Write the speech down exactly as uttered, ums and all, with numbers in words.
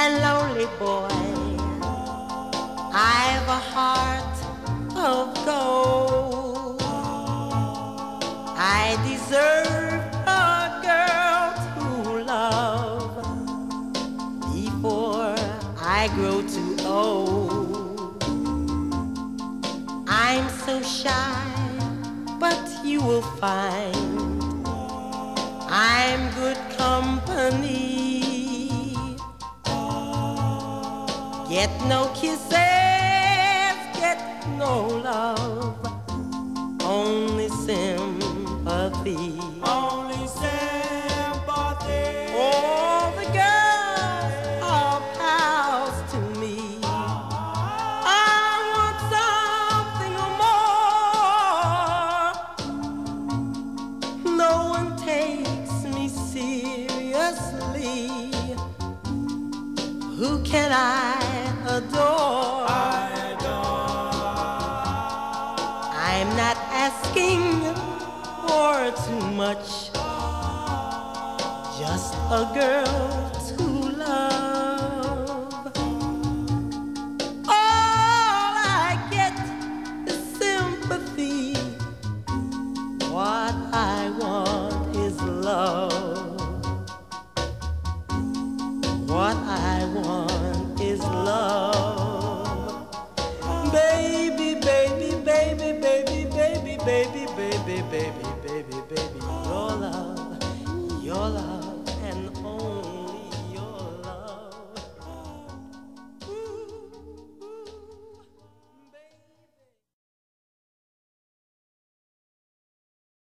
and lonely boy. I've a heart of gold. I deserve a girl to love before I grow too old. I'm so shy, but you will find I'm good company. Get no kisses, get no love, only sympathy. Only sympathy. All the girls are pals to me. I want something more. No one takes me seriously. Who can I adore? I adore. I'm not asking for too much, just a girl to love. All I get is sympathy. What I want is love. What I want